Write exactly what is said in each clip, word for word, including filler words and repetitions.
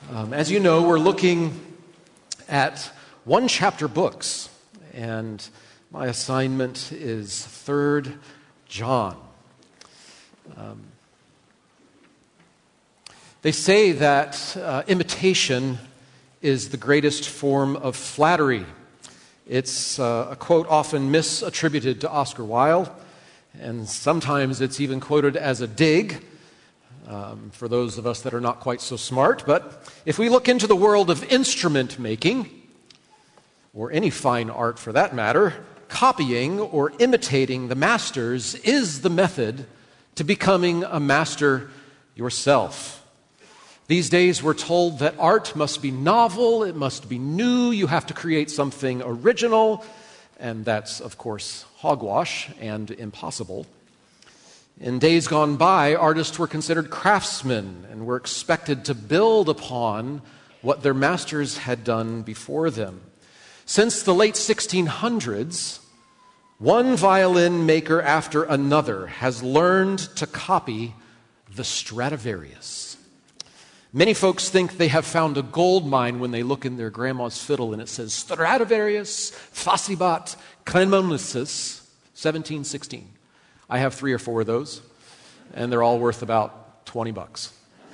Um, as you know, we're looking at one-chapter books, and my assignment is Third John. Um, they say that uh, imitation is the greatest form of flattery. It's uh, a quote often misattributed to Oscar Wilde, and sometimes it's even quoted as a dig um, for those of us that are not quite so smart. But if we look into the world of instrument making, or any fine art for that matter, copying or imitating the masters is the method to becoming a master yourself. These days we're told that art must be novel, it must be new, you have to create something original, and that's, of course, hogwash and impossible. In days gone by, artists were considered craftsmen and were expected to build upon what their masters had done before them. Since the late sixteen hundreds, one violin maker after another has learned to copy the Stradivarius. Many folks think they have found a gold mine when they look in their grandma's fiddle and it says Stradivarius facibat Cremonesis seventeen sixteen. I have three or four of those, and they're all worth about twenty bucks.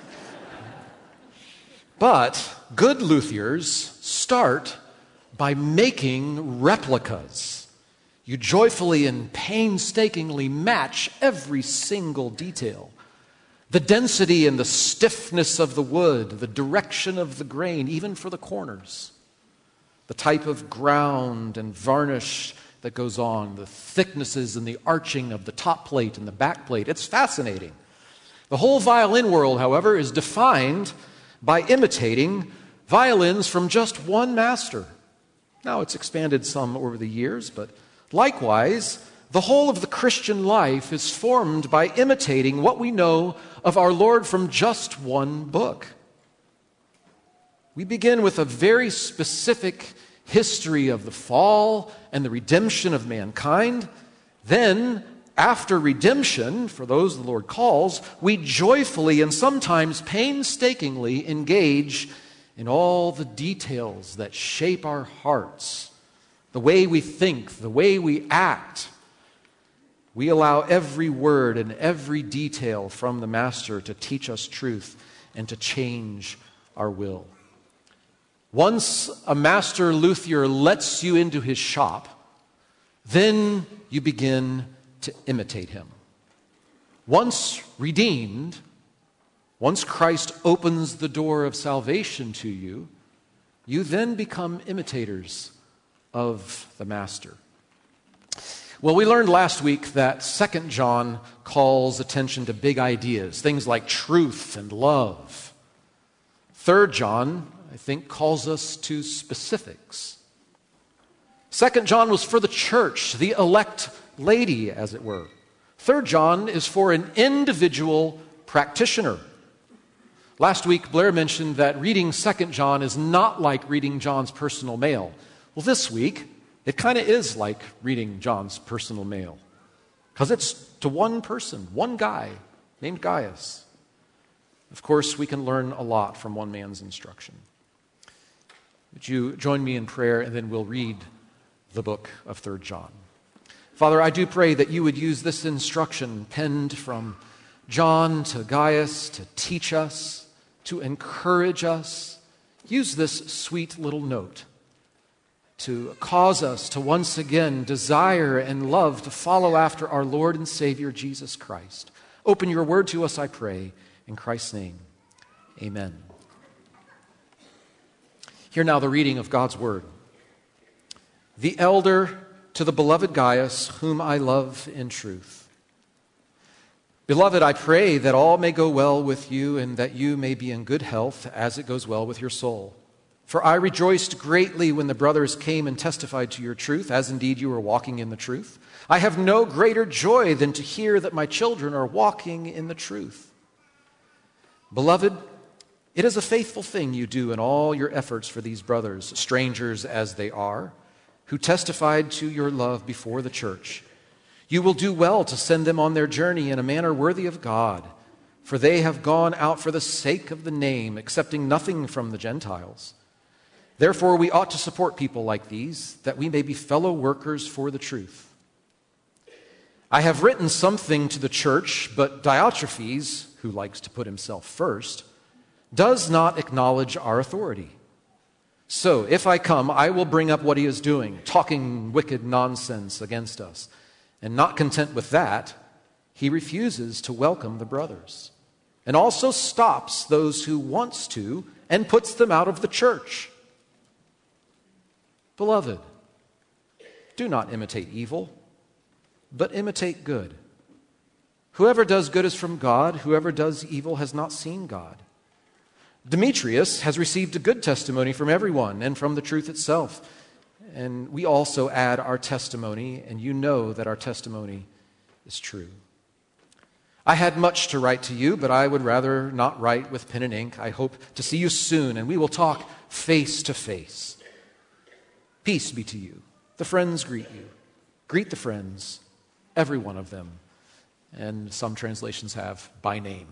But good luthiers start by making replicas. You joyfully and painstakingly match every single detail. The density and the stiffness of the wood, the direction of the grain, even for the corners. The type of ground and varnish that goes on, the thicknesses and the arching of the top plate and the back plate. It's fascinating. The whole violin world, however, is defined by imitating violins from just one master. Now, it's expanded some over the years, but likewise, the whole of the Christian life is formed by imitating what we know of our Lord from just one book. We begin with a very specific history of the fall and the redemption of mankind. Then, after redemption, for those the Lord calls, we joyfully and sometimes painstakingly engage in all the details that shape our hearts, the way we think, the way we act. We allow every word and every detail from the Master to teach us truth and to change our will. Once a master luthier lets you into his shop, then you begin to imitate him. Once redeemed, once Christ opens the door of salvation to you, you then become imitators of the Master. Well, we learned last week that Second John calls attention to big ideas, things like truth and love. Third John, I think, calls us to specifics. Second John was for the church, the elect lady, as it were. Third John is for an individual practitioner. Last week, Blair mentioned that reading Second John is not like reading John's personal mail. Well, this week, it kind of is like reading John's personal mail, because it's to one person, one guy named Gaius. Of course, we can learn a lot from one man's instruction. Would you join me in prayer, and then we'll read the book of Third John. Father, I do pray that you would use this instruction penned from John to Gaius to teach us, to encourage us. Use this sweet little note to cause us to once again desire and love to follow after our Lord and Savior, Jesus Christ. Open your word to us, I pray, in Christ's name. Amen. Hear now the reading of God's word. The elder to the beloved Gaius, whom I love in truth. Beloved, I pray that all may go well with you and that you may be in good health as it goes well with your soul. For I rejoiced greatly when the brothers came and testified to your truth, as indeed you were walking in the truth. I have no greater joy than to hear that my children are walking in the truth. Beloved, it is a faithful thing you do in all your efforts for these brothers, strangers as they are, who testified to your love before the church. You will do well to send them on their journey in a manner worthy of God, for they have gone out for the sake of the name, accepting nothing from the Gentiles. Therefore, we ought to support people like these, that we may be fellow workers for the truth. I have written something to the church, but Diotrephes, who likes to put himself first, does not acknowledge our authority. So, if I come, I will bring up what he is doing, talking wicked nonsense against us. And not content with that, he refuses to welcome the brothers, and also stops those who wants to and puts them out of the church. Beloved, do not imitate evil, but imitate good. Whoever does good is from God. Whoever does evil has not seen God. Demetrius has received a good testimony from everyone and from the truth itself. And we also add our testimony, and you know that our testimony is true. I had much to write to you, but I would rather not write with pen and ink. I hope to see you soon, and we will talk face to face. Peace be to you. The friends greet you. Greet the friends, every one of them. And some translations have by name.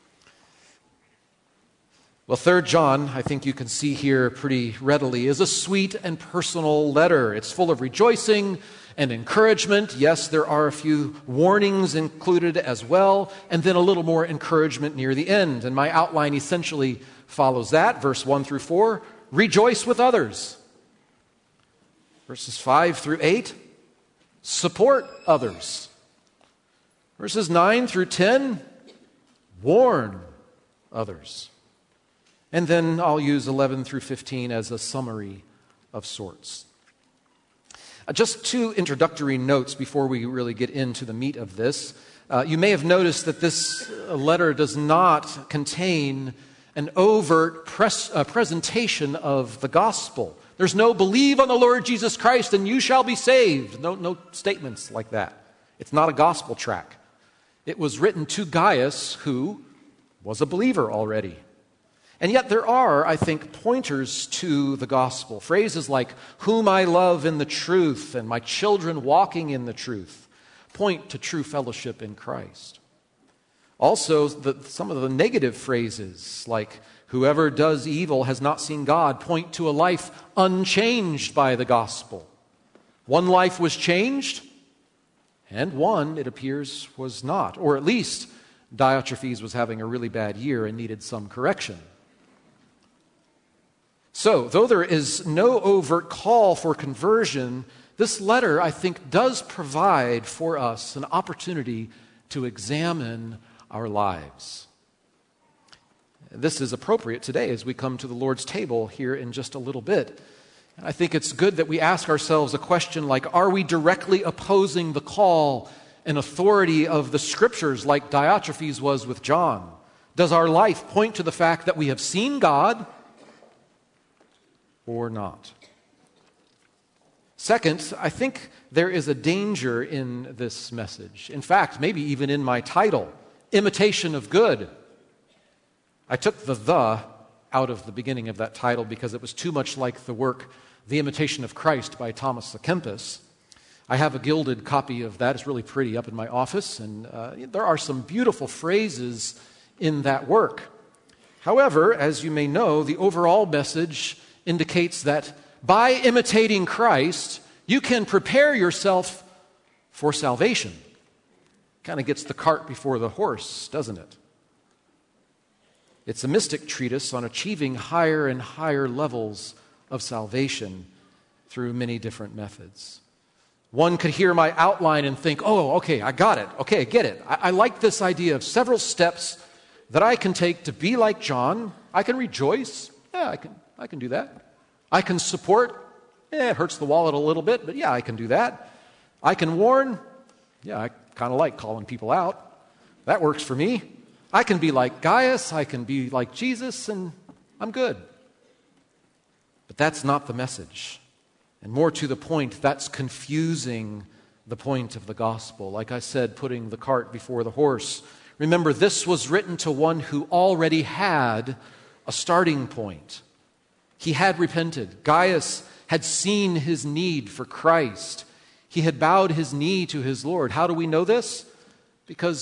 Well, Third John, I think you can see here pretty readily, is a sweet and personal letter. It's full of rejoicing and encouragement. Yes, there are a few warnings included as well, and then a little more encouragement near the end. And my outline essentially follows that. Verse one through four, rejoice with others. Verses five through eight, support others. Verses nine through ten, warn others. And then I'll use eleven through fifteen as a summary of sorts. Uh, just two introductory notes before we really get into the meat of this. Uh, you may have noticed that this letter does not contain an overt pres- uh, presentation of the gospel. There's no believe on the Lord Jesus Christ and you shall be saved. No, no statements like that. It's not a gospel tract. It was written to Gaius, who was a believer already. And yet there are, I think, pointers to the gospel. Phrases like, whom I love in the truth, and my children walking in the truth, point to true fellowship in Christ. Also, the, some of the negative phrases, like, whoever does evil has not seen God, point to a life unchanged by the gospel. One life was changed, and one, it appears, was not. Or at least, Diotrephes was having a really bad year and needed some correction. So, though there is no overt call for conversion, this letter, I think, does provide for us an opportunity to examine our lives. This is appropriate today as we come to the Lord's table here in just a little bit. And I think it's good that we ask ourselves a question like, are we directly opposing the call and authority of the Scriptures like Diotrephes was with John? Does our life point to the fact that we have seen God or not? Second, I think there is a danger in this message. In fact, maybe even in my title, Imitation of Good. I took the the out of the beginning of that title because it was too much like the work, The Imitation of Christ by Thomas à Kempis. I have a gilded copy of that. It's really pretty up in my office, and uh, there are some beautiful phrases in that work. However, as you may know, the overall message indicates that by imitating Christ, you can prepare yourself for salvation. Kind of gets the cart before the horse, doesn't it? It's a mystic treatise on achieving higher and higher levels of salvation through many different methods. One could hear my outline and think, oh, okay, I got it. Okay, I get it. I, I like this idea of several steps that I can take to be like John. I can rejoice. Yeah, I can, I can do that. I can support. Yeah, it hurts the wallet a little bit, but yeah, I can do that. I can warn. Yeah, I kind of like calling people out. That works for me. I can be like Gaius. I can be like Jesus, and I'm good. But that's not the message. And more to the point, that's confusing the point of the gospel. Like I said, putting the cart before the horse. Remember, this was written to one who already had a starting point. He had repented. Gaius had seen his need for Christ. He had bowed his knee to his Lord. How do we know this? Because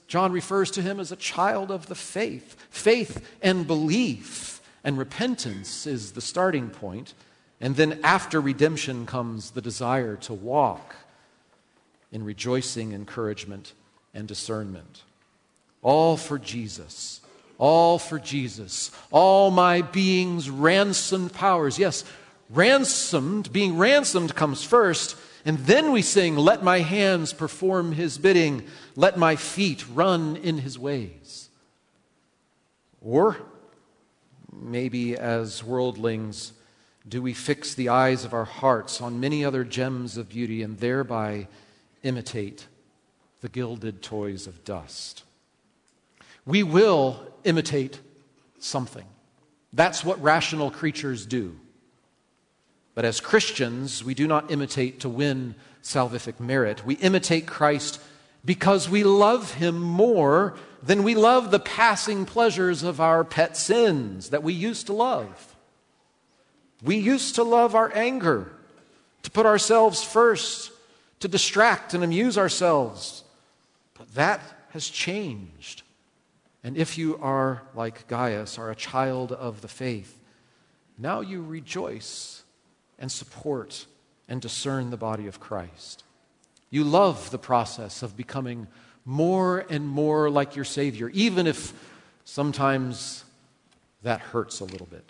John refers to him as a child of the faith. Faith and belief and repentance is the starting point. And then after redemption comes the desire to walk in rejoicing, encouragement, and discernment. All for Jesus. All for Jesus. All my being's ransomed powers. Yes, ransomed, being ransomed comes first. And then we sing, let my hands perform his bidding. Let my feet run in his ways. Or maybe as worldlings, do we fix the eyes of our hearts on many other gems of beauty and thereby imitate the gilded toys of dust? We will imitate something. That's what rational creatures do. But as Christians, we do not imitate to win salvific merit. We imitate Christ because we love him more than we love the passing pleasures of our pet sins that we used to love. We used to love our anger, to put ourselves first, to distract and amuse ourselves. But that has changed. And if you are, like Gaius, are a child of the faith, now you rejoice and support and discern the body of Christ. You love the process of becoming more and more like your Savior, even if sometimes that hurts a little bit.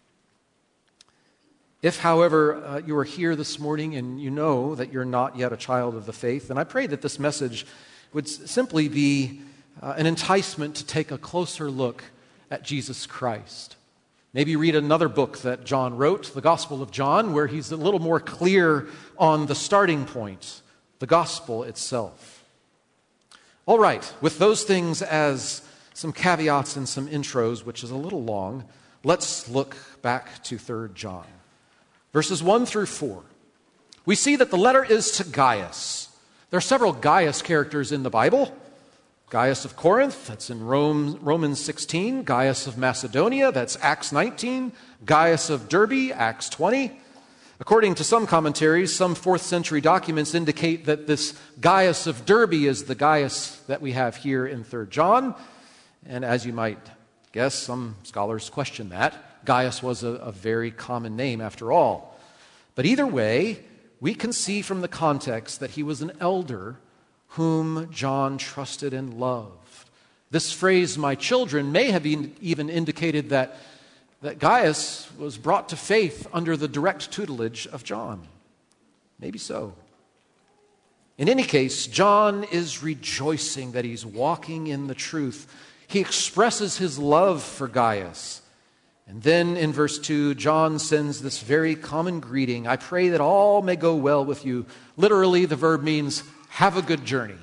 If, however, uh, you are here this morning and you know that you're not yet a child of the faith, then I pray that this message would s- simply be uh, an enticement to take a closer look at Jesus Christ. Maybe read another book that John wrote, the Gospel of John, where he's a little more clear on the starting point, the gospel itself. All right, with those things as some caveats and some intros, which is a little long, let's look back to Third John. Verses one through four. We see that the letter is to Gaius. There are several Gaius characters in the Bible. Gaius of Corinth, that's in Rome, Romans sixteen. Gaius of Macedonia, that's Acts nineteen. Gaius of Derbe, Acts twenty. According to some commentaries, some fourth century documents indicate that this Gaius of Derbe is the Gaius that we have here in Third John. And as you might guess, some scholars question that. Gaius was a, a very common name after all. But either way, we can see from the context that he was an elder whom John trusted and loved. This phrase, my children, may have even indicated that, that Gaius was brought to faith under the direct tutelage of John. Maybe so. In any case, John is rejoicing that he's walking in the truth. He expresses his love for Gaius. And then in verse two, John sends this very common greeting. I pray that all may go well with you. Literally, the verb means have a good journey.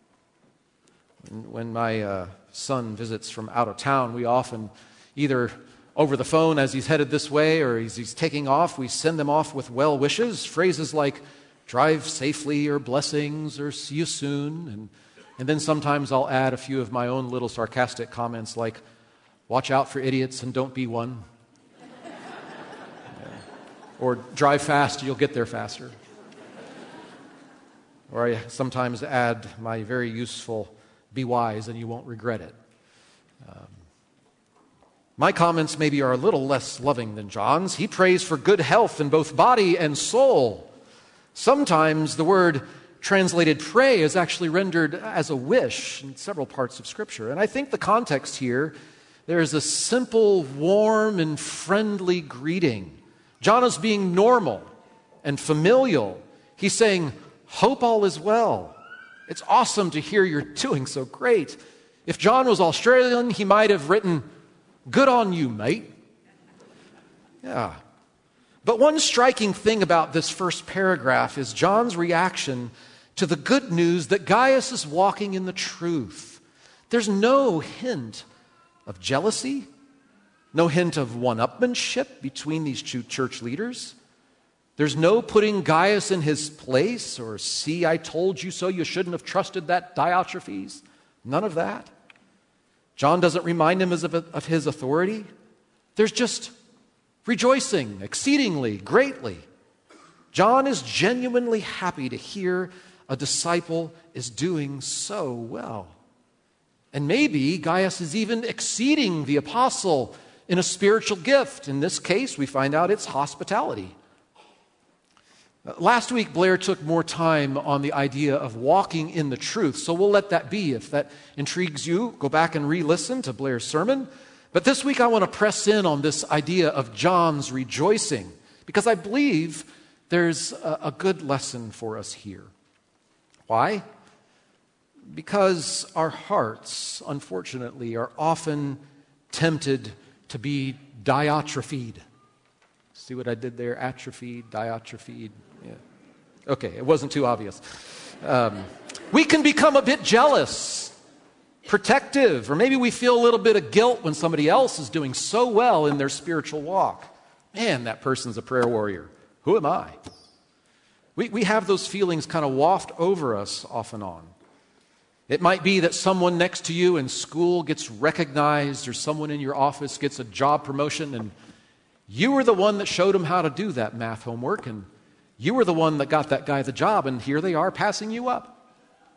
When my uh, son visits from out of town, we often either over the phone as he's headed this way or as he's taking off, we send them off with well wishes, phrases like drive safely or blessings or see you soon. And, and then sometimes I'll add a few of my own little sarcastic comments like, watch out for idiots and don't be one. Yeah. Or drive fast, you'll get there faster. Or I sometimes add my very useful, be wise and you won't regret it. Um, my comments maybe are a little less loving than John's. He prays for good health in both body and soul. Sometimes the word translated pray is actually rendered as a wish in several parts of Scripture. And I think the context here, there is a simple, warm, and friendly greeting. John is being normal and familial. He's saying, hope all is well. It's awesome to hear you're doing so great. If John was Australian, he might have written, good on you, mate. Yeah. But one striking thing about this first paragraph is John's reaction to the good news that Gaius is walking in the truth. There's no hint of jealousy, no hint of one-upmanship between these two church leaders. There's no putting Gaius in his place or, see, I told you so, you shouldn't have trusted that Diotrephes. None of that. John doesn't remind him of, of his authority. There's just rejoicing exceedingly, greatly. John is genuinely happy to hear a disciple is doing so well. And maybe Gaius is even exceeding the apostle in a spiritual gift. In this case, we find out it's hospitality. Last week, Blair took more time on the idea of walking in the truth, so we'll let that be. If that intrigues you, go back and re-listen to Blair's sermon. But this week, I want to press in on this idea of John's rejoicing, because I believe there's a, a good lesson for us here. Why? Because our hearts, unfortunately, are often tempted to be diatrophied. See what I did there? Atrophied, diatrophied. Yeah. Okay, it wasn't too obvious. Um, we can become a bit jealous, protective, or maybe we feel a little bit of guilt when somebody else is doing so well in their spiritual walk. Man, that person's a prayer warrior. Who am I? We, we have those feelings kind of waft over us off and on. It might be that someone next to you in school gets recognized, or someone in your office gets a job promotion, and you were the one that showed them how to do that math homework, and you were the one that got that guy the job, and here they are passing you up.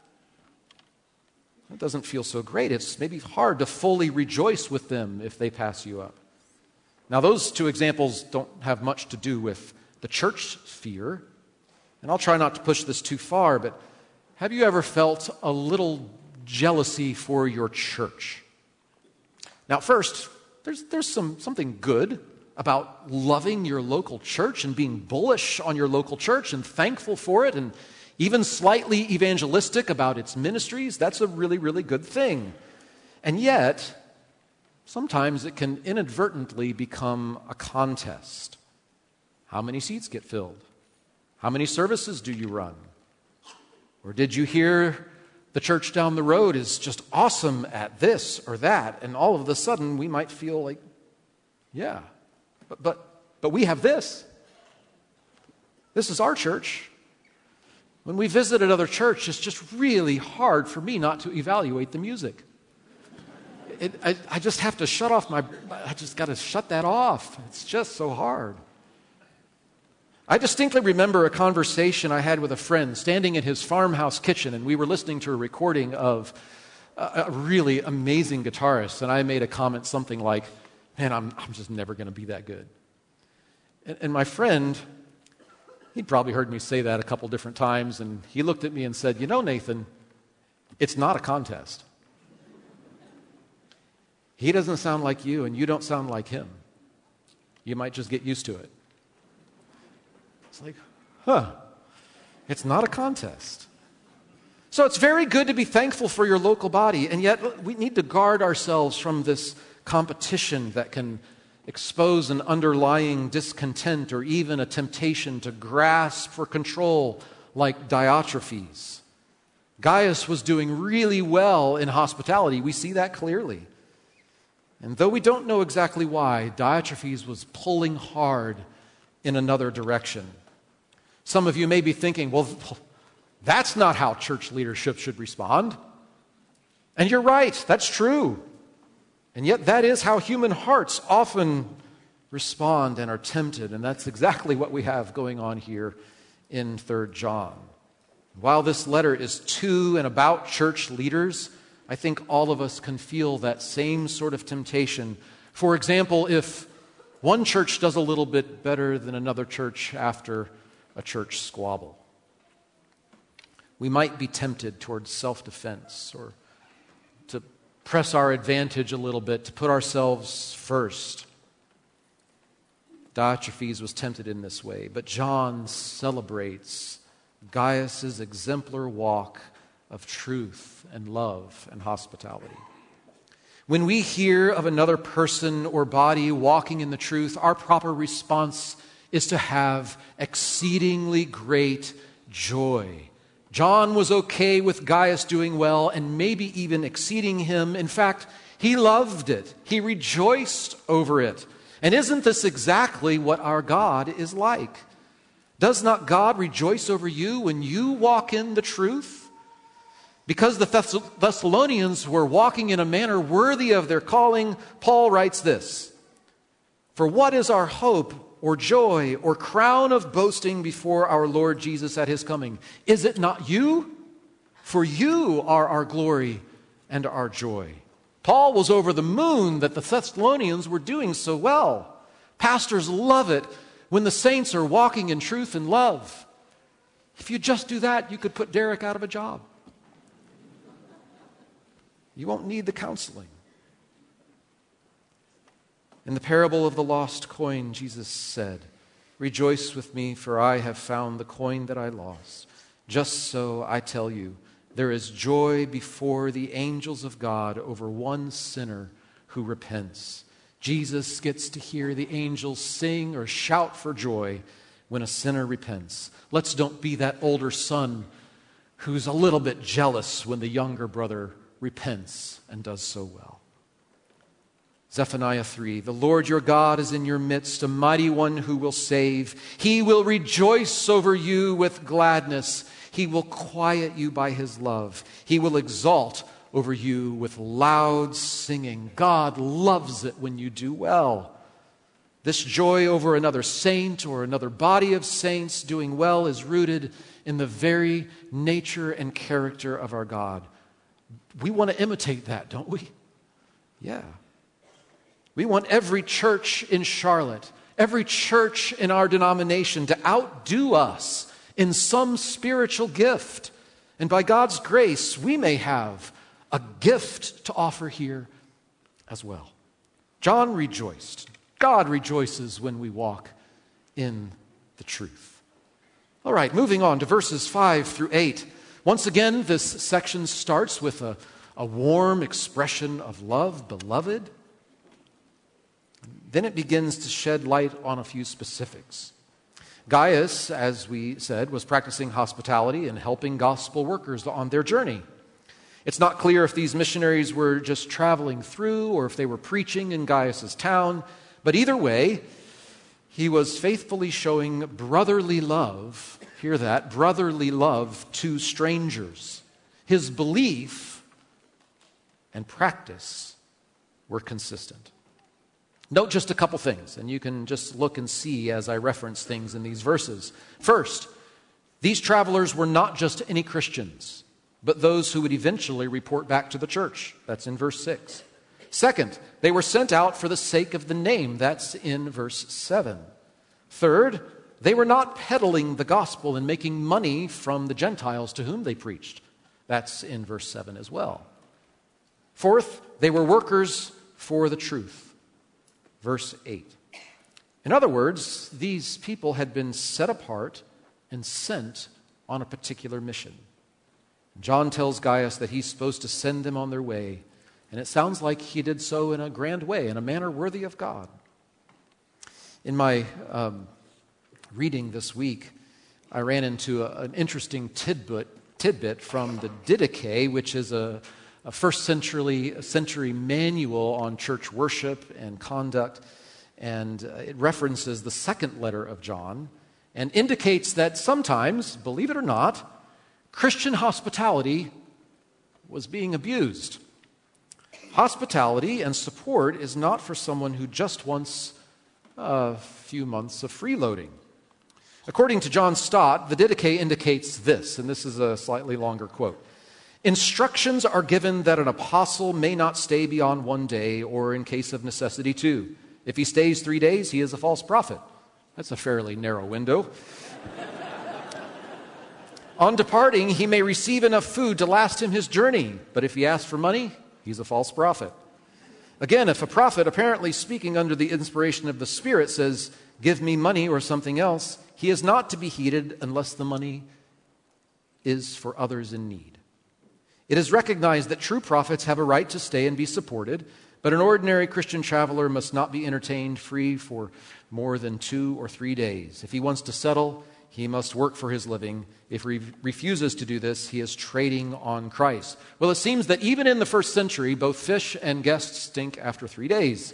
It doesn't feel so great. It's maybe hard to fully rejoice with them if they pass you up. Now, those two examples don't have much to do with the church sphere, and I'll try not to push this too far, but have you ever felt a little jealousy for your church? Now, first, there's, there's some, something good about loving your local church and being bullish on your local church and thankful for it and even slightly evangelistic about its ministries. That's a really, really good thing. And yet, sometimes it can inadvertently become a contest. How many seats get filled? How many services do you run? Or did you hear the church down the road is just awesome at this or that? And all of a sudden, we might feel like, yeah, but but, but we have this. This is our church. When we visit another church, it's just really hard for me not to evaluate the music. It, I, I just have to shut off my, I just got to shut that off. It's just so hard. I distinctly remember a conversation I had with a friend standing in his farmhouse kitchen, and we were listening to a recording of a, a really amazing guitarist, and I made a comment something like, man, I'm, I'm just never going to be that good. And, and my friend, he'd probably heard me say that a couple different times, and he looked at me and said, you know, Nathan, it's not a contest. He doesn't sound like you, and you don't sound like him. You might just get used to it. It's like, huh, it's not a contest. So it's very good to be thankful for your local body, and yet we need to guard ourselves from this competition that can expose an underlying discontent or even a temptation to grasp for control like Diotrephes. Gaius was doing really well in hospitality. We see that clearly. And though we don't know exactly why, Diotrephes was pulling hard in another direction. Some of you may be thinking, well, that's not how church leadership should respond. And you're right, that's true. And yet that is how human hearts often respond and are tempted, and that's exactly what we have going on here in Third John. While this letter is to and about church leaders, I think all of us can feel that same sort of temptation. For example, if one church does a little bit better than another church after a church squabble, we might be tempted towards self-defense or to press our advantage a little bit, to put ourselves first. Diotrephes was tempted in this way, but John celebrates Gaius's exemplar walk of truth and love and hospitality. When we hear of another person or body walking in the truth, our proper response is to have exceedingly great joy. John was okay with Gaius doing well and maybe even exceeding him. In fact, he loved it. He rejoiced over it. And isn't this exactly what our God is like? Does not God rejoice over you when you walk in the truth? Because the Thess- Thessalonians were walking in a manner worthy of their calling, Paul writes this, "For what is our hope or joy or crown of boasting before our Lord Jesus at his coming? Is it not you? For you are our glory and our joy. Paul was over the moon that the Thessalonians were doing so well. Pastors love it when the saints are walking in truth and love. If you just do that, you could put Derek out of a job. You won't need the counseling. In the parable of the lost coin, Jesus said, "Rejoice with me, for I have found the coin that I lost. Just so, I tell you, there is joy before the angels of God over one sinner who repents." Jesus gets to hear the angels sing or shout for joy when a sinner repents. Let's don't be that older son who's a little bit jealous when the younger brother repents and does so well. Zephaniah three, "The Lord your God is in your midst, a mighty one who will save. He will rejoice over you with gladness. He will quiet you by his love. He will exalt over you with loud singing." God loves it when you do well. This joy over another saint or another body of saints doing well is rooted in the very nature and character of our God. We want to imitate that, don't we? Yeah. We want every church in Charlotte, every church in our denomination to outdo us in some spiritual gift. And by God's grace, we may have a gift to offer here as well. John rejoiced. God rejoices when we walk in the truth. All right, moving on to verses five through eight. Once again, this section starts with a, a warm expression of love, beloved. Then it begins to shed light on a few specifics. Gaius, as we said, was practicing hospitality and helping gospel workers on their journey. It's not clear if these missionaries were just traveling through or if they were preaching in Gaius's town, but either way, he was faithfully showing brotherly love, hear that, brotherly love to strangers. His belief and practice were consistent. Note just a couple things, and you can just look and see as I reference things in these verses. First, these travelers were not just any Christians, but those who would eventually report back to the church. That's in verse six. Second, they were sent out for the sake of the name. That's in verse seven. Third, they were not peddling the gospel and making money from the Gentiles to whom they preached. That's in verse seven as well. Fourth, they were workers for the truth. Verse eight. In other words, these people had been set apart and sent on a particular mission. John tells Gaius that he's supposed to send them on their way, and it sounds like he did so in a grand way, in a manner worthy of God. In my um, reading this week, I ran into a, an interesting tidbit, tidbit from the Didache, which is a, a first century, century manual on church worship and conduct, and uh, it references the second letter of John and indicates that sometimes, believe it or not, Christian hospitality was being abused. Hospitality and support is not for someone who just wants a few months of freeloading. According to John Stott, the Didache indicates this, and this is a slightly longer quote. Instructions are given that an apostle may not stay beyond one day, or in case of necessity, two. If he stays three days, he is a false prophet. That's a fairly narrow window. On departing, he may receive enough food to last him his journey, but if he asks for money, he's a false prophet. Again, if a prophet, apparently speaking under the inspiration of the Spirit, says, "Give me money or something else," he is not to be heeded unless the money is for others in need. It is recognized that true prophets have a right to stay and be supported, but an ordinary Christian traveler must not be entertained free for more than two or three days. If he wants to settle, he must work for his living. If he refuses to do this, he is trading on Christ. Well, it seems that even in the first century, both fish and guests stink after three days.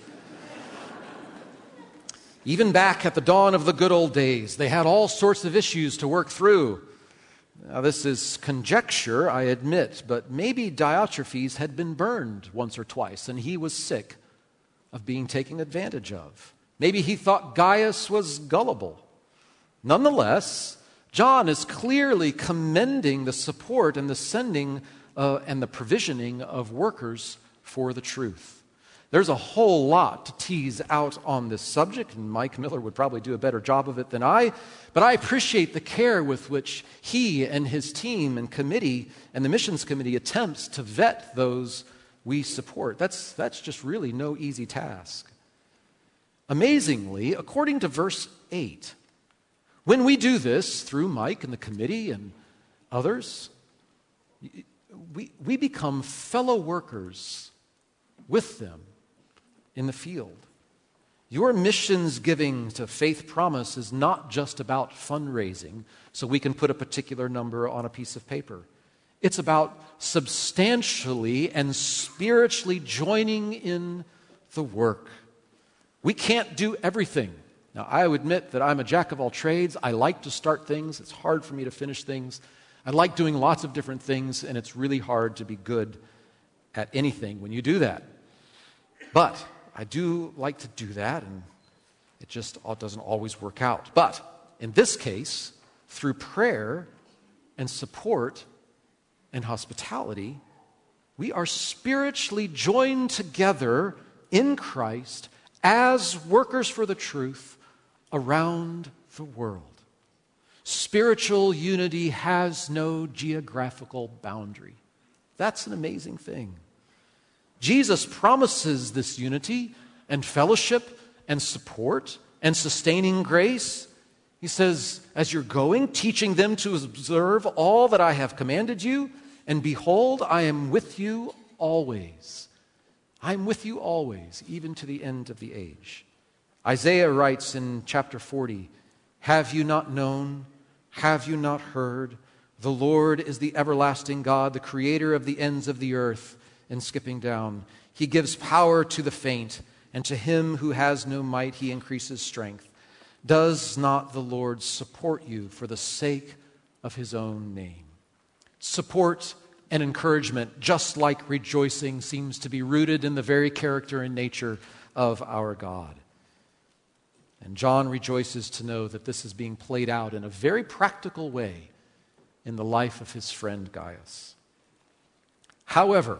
Even back at the dawn of the good old days, they had all sorts of issues to work through. Now, this is conjecture, I admit, but maybe Diotrephes had been burned once or twice, and he was sick of being taken advantage of. Maybe he thought Gaius was gullible. Nonetheless, John is clearly commending the support and the sending uh, and the provisioning of workers for the truth. There's a whole lot to tease out on this subject, and Mike Miller would probably do a better job of it than I, but I appreciate the care with which he and his team and committee and the missions committee attempts to vet those we support. That's, that's just really no easy task. Amazingly, according to verse eight, when we do this through Mike and the committee and others, we, we become fellow workers with them in the field. Your missions giving to Faith Promise is not just about fundraising so we can put a particular number on a piece of paper. It's about substantially and spiritually joining in the work. We can't do everything. Now, I admit that I'm a jack of all trades. I like to start things. It's hard for me to finish things. I like doing lots of different things, and it's really hard to be good at anything when you do that. But I do like to do that, and it just doesn't always work out. But in this case, through prayer and support and hospitality, we are spiritually joined together in Christ as workers for the truth around the world. Spiritual unity has no geographical boundary. That's an amazing thing. Jesus promises this unity and fellowship and support and sustaining grace. He says, as you're going, teaching them to observe all that I have commanded you, and behold, I am with you always. I am with you always, even to the end of the age. Isaiah writes in chapter forty, have you not known? Have you not heard? The Lord is the everlasting God, the creator of the ends of the earth. And skipping down, he gives power to the faint, and to him who has no might he increases strength. Does not the Lord support you for the sake of his own name? Support and encouragement, just like rejoicing, seems to be rooted in the very character and nature of our God. And John rejoices to know that this is being played out in a very practical way in the life of his friend Gaius. However,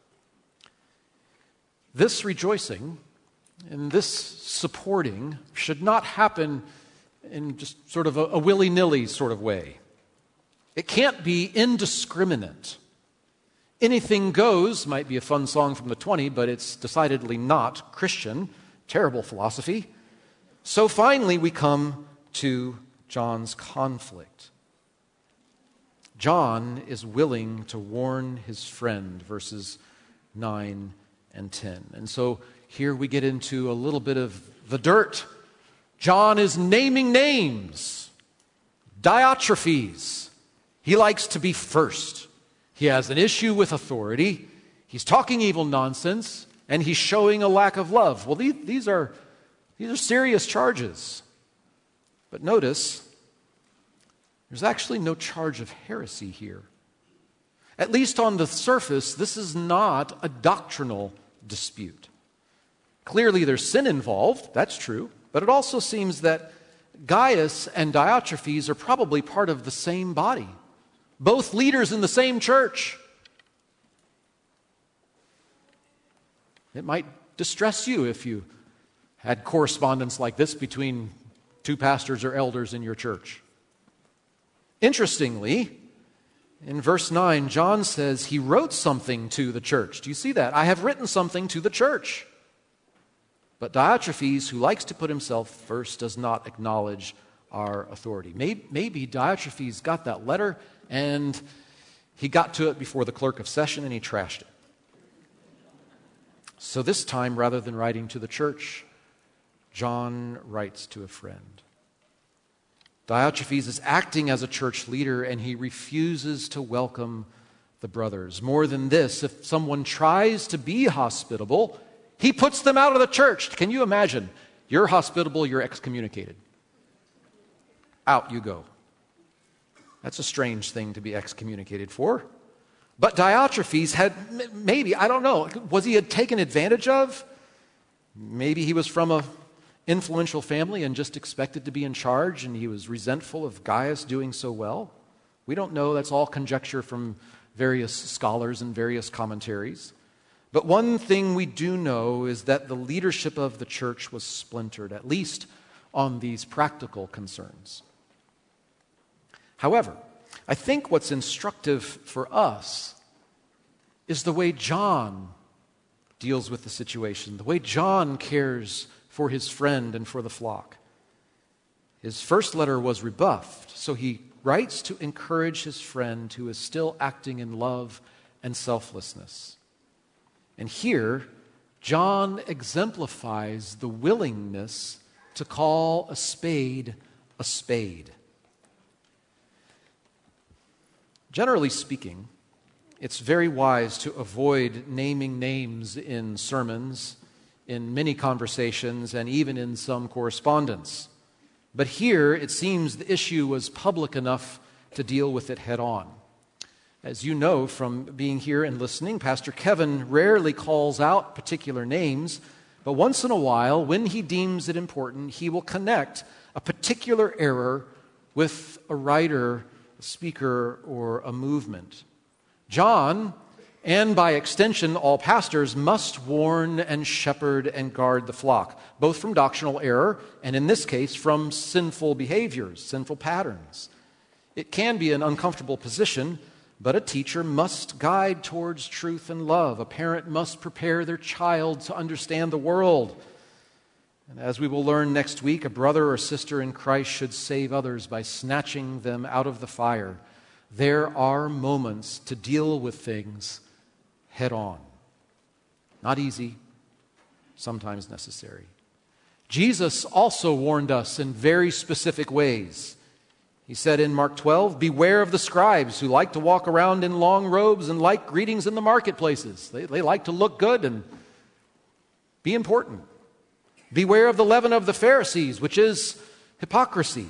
this rejoicing and this supporting should not happen in just sort of a, a willy-nilly sort of way. It can't be indiscriminate. Anything Goes might be a fun song from the twenties, but it's decidedly not Christian. Terrible philosophy. So finally we come to John's conflict. John is willing to warn his friend, verses nine and ten. And so here we get into a little bit of the dirt. John is naming names. Diotrephes. He likes to be first. He has an issue with authority. He's talking evil nonsense, and he's showing a lack of love. Well, these, these are these are serious charges. But notice, there's actually no charge of heresy here. At least on the surface, this is not a doctrinal dispute. Clearly, there's sin involved, that's true, but it also seems that Gaius and Diotrephes are probably part of the same body, both leaders in the same church. It might distress you if you had correspondence like this between two pastors or elders in your church. Interestingly, in verse nine, John says he wrote something to the church. Do you see that? I have written something to the church. But Diotrephes, who likes to put himself first, does not acknowledge our authority. Maybe, maybe Diotrephes got that letter and he got to it before the clerk of session and he trashed it. So this time, rather than writing to the church, John writes to a friend. Diotrephes is acting as a church leader and he refuses to welcome the brothers. More than this, if someone tries to be hospitable, he puts them out of the church. Can you imagine? You're hospitable, you're excommunicated. Out you go. That's a strange thing to be excommunicated for. But Diotrephes had, maybe, I don't know, was he taken advantage of? Maybe he was from a influential family and just expected to be in charge, and he was resentful of Gaius doing so well. We don't know. That's all conjecture from various scholars and various commentaries. But one thing we do know is that the leadership of the church was splintered, at least on these practical concerns. However, I think what's instructive for us is the way John deals with the situation, the way John cares for his friend and for the flock. His first letter was rebuffed, so he writes to encourage his friend who is still acting in love and selflessness. And here, John exemplifies the willingness to call a spade a spade. Generally speaking, it's very wise to avoid naming names in sermons, in many conversations, and even in some correspondence. But here, it seems the issue was public enough to deal with it head on. As you know from being here and listening, Pastor Kevin rarely calls out particular names, but once in a while, when he deems it important, he will connect a particular error with a writer, a speaker, or a movement. John, and by extension all pastors, must warn and shepherd and guard the flock, both from doctrinal error and, in this case, from sinful behaviors, sinful patterns. It can be an uncomfortable position, but a teacher must guide towards truth and love. A parent must prepare their child to understand the world. And as we will learn next week, a brother or sister in Christ should save others by snatching them out of the fire. There are moments to deal with things head on. Not easy, sometimes necessary. Jesus also warned us in very specific ways. He said in Mark twelve, "Beware of the scribes who like to walk around in long robes and like greetings in the marketplaces." They, they like to look good and be important. Beware of the leaven of the Pharisees, which is hypocrisy.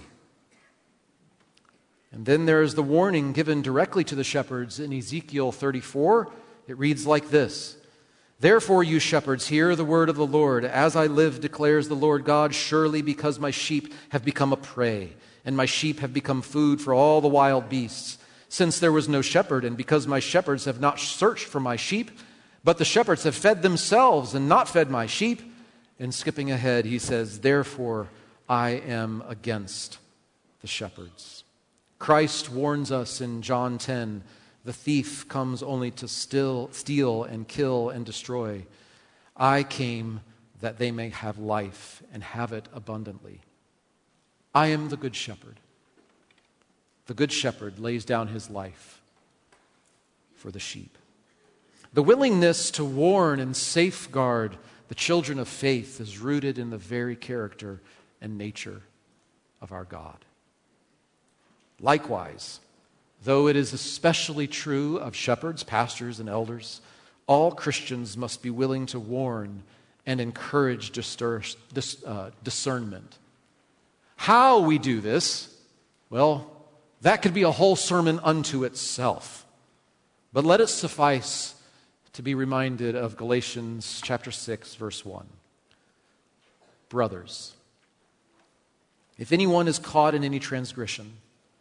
And then there is the warning given directly to the shepherds in Ezekiel thirty-four. It reads like this: "Therefore, you shepherds, hear the word of the Lord. As I live, declares the Lord God, surely because my sheep have become a prey, and my sheep have become food for all the wild beasts, since there was no shepherd, and because my shepherds have not searched for my sheep, but the shepherds have fed themselves and not fed my sheep." And skipping ahead, he says, "Therefore, I am against the shepherds." Christ warns us in John ten, "The thief comes only to still, steal and kill and destroy. I came that they may have life and have it abundantly." I am the good shepherd. The good shepherd lays down his life for the sheep. The willingness to warn and safeguard the children of faith is rooted in the very character and nature of our God. Likewise, though it is especially true of shepherds, pastors, and elders, all Christians must be willing to warn and encourage discer- dis- uh, discernment. How we do this, well, that could be a whole sermon unto itself. But let it suffice to be reminded of Galatians chapter six, verse one. "Brothers, if anyone is caught in any transgression,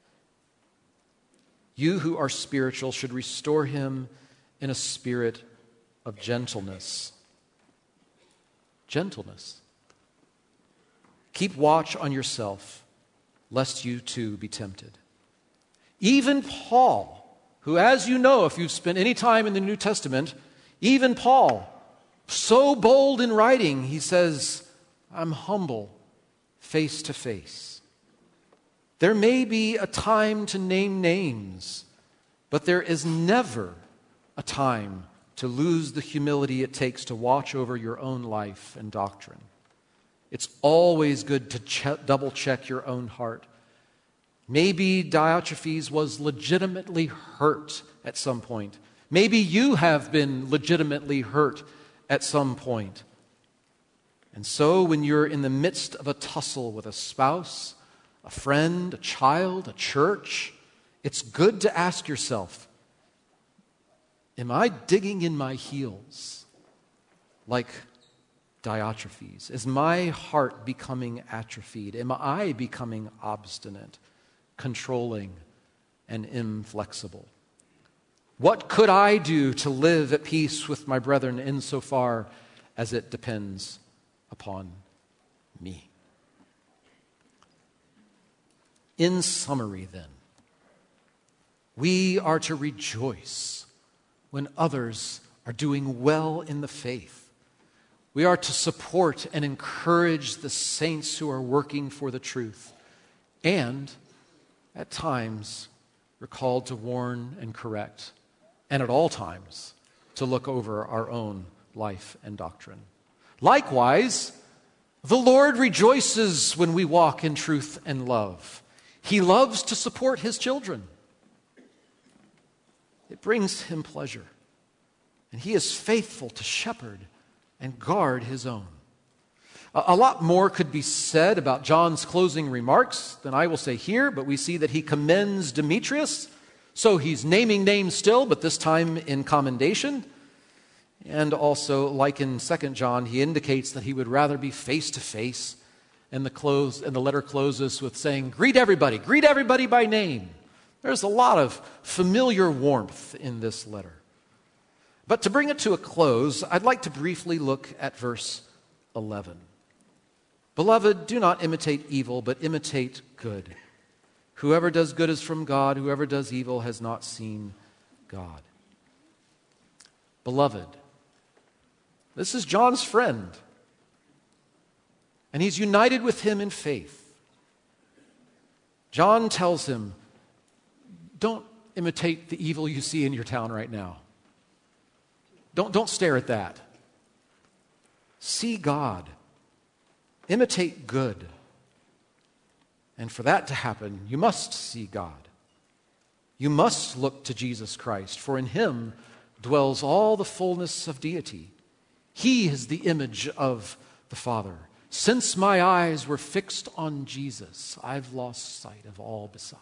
you who are spiritual should restore him in a spirit of gentleness." Gentleness. "Keep watch on yourself, lest you too be tempted." Even Paul, who, as you know, if you've spent any time in the New Testament, even Paul, so bold in writing, he says, "I'm humble face to face." There may be a time to name names, but there is never a time to lose the humility it takes to watch over your own life and doctrine. It's always good to ch- double check your own heart. Maybe Diotrephes was legitimately hurt at some point. Maybe you have been legitimately hurt at some point. And so when you're in the midst of a tussle with a spouse, a friend, a child, a church, it's good to ask yourself, am I digging in my heels like Diotrephes? Is my heart becoming atrophied? Am I becoming obstinate, controlling, and inflexible? What could I do to live at peace with my brethren insofar as it depends upon me? In summary, then, we are to rejoice when others are doing well in the faith. We are to support and encourage the saints who are working for the truth. And, at times, we're called to warn and correct, and at all times, to look over our own life and doctrine. Likewise, the Lord rejoices when we walk in truth and love. He loves to support His children. It brings Him pleasure, and He is faithful to shepherd and guard His own. A lot more could be said about John's closing remarks than I will say here, but we see that he commends Demetrius. So he's naming names still, but this time in commendation. And also, like in Second John, he indicates that he would rather be face to face. And the close and the letter closes with saying, "Greet everybody, greet everybody by name." There's a lot of familiar warmth in this letter. But to bring it to a close, I'd like to briefly look at verse eleven. "Beloved, do not imitate evil, but imitate good. Whoever does good is from God. Whoever does evil has not seen God." Beloved, this is John's friend, and he's united with him in faith. John tells him, don't imitate the evil you see in your town right now. Don't, don't stare at that. See God. Imitate good. And for that to happen, you must see God. You must look to Jesus Christ, for in Him dwells all the fullness of deity. He is the image of the Father. Since my eyes were fixed on Jesus, I've lost sight of all beside.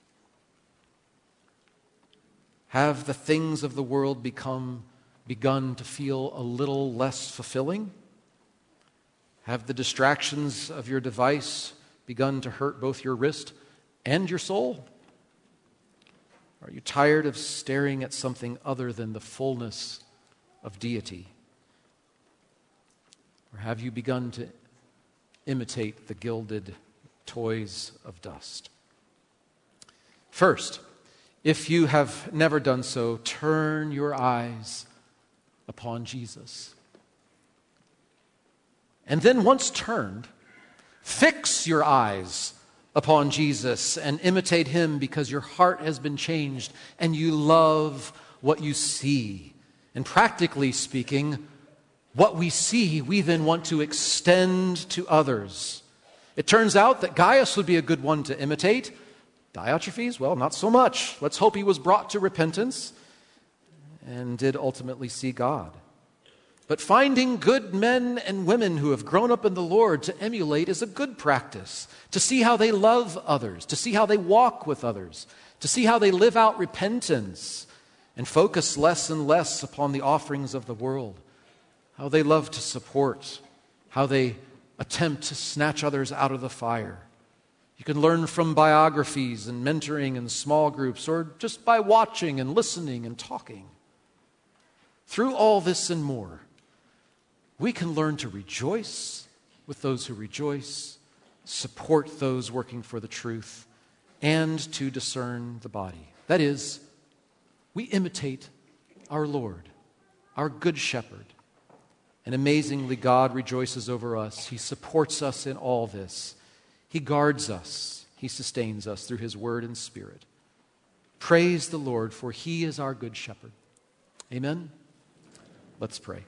Have the things of the world become begun to feel a little less fulfilling? Have the distractions of your device begun to hurt both your wrist and your soul? Are you tired of staring at something other than the fullness of deity? Or have you begun to imitate the gilded toys of dust? First, if you have never done so, turn your eyes upon Jesus. And then once turned, fix your eyes upon Jesus and imitate Him, because your heart has been changed and you love what you see. And practically speaking, what we see, we then want to extend to others. It turns out that Gaius would be a good one to imitate. Diotrephes, well, not so much. Let's hope he was brought to repentance and did ultimately see God. But finding good men and women who have grown up in the Lord to emulate is a good practice. To see how they love others, to see how they walk with others, to see how they live out repentance and focus less and less upon the offerings of the world. How they love to support, how they attempt to snatch others out of the fire. You can learn from biographies and mentoring and small groups, or just by watching and listening and talking. Through all this and more, we can learn to rejoice with those who rejoice, support those working for the truth, and to discern the body. That is, we imitate our Lord, our Good Shepherd. And amazingly, God rejoices over us. He supports us in all this. He guards us. He sustains us through His Word and Spirit. Praise the Lord, for He is our Good Shepherd. Amen? Let's pray.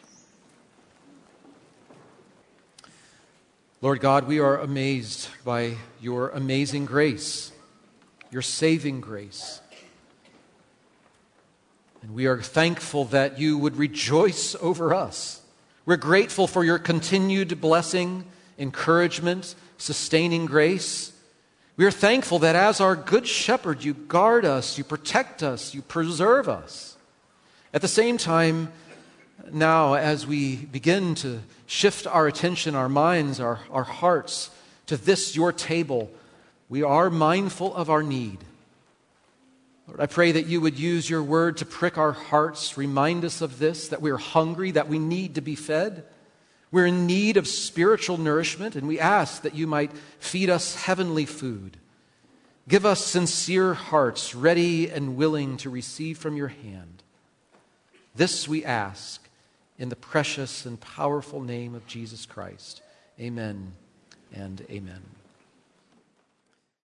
Lord God, we are amazed by your amazing grace, your saving grace. And we are thankful that you would rejoice over us. We're grateful for your continued blessing, encouragement, sustaining grace. We are thankful that as our Good Shepherd, you guard us, you protect us, you preserve us. At the same time, now as we begin to shift our attention, our minds, our, our hearts to this, your table, we are mindful of our need. Lord, I pray that you would use your word to prick our hearts, remind us of this, that we're hungry, that we need to be fed. We're in need of spiritual nourishment, and we ask that you might feed us heavenly food. Give us sincere hearts, ready and willing to receive from your hand. This we ask in the precious and powerful name of Jesus Christ. Amen and amen.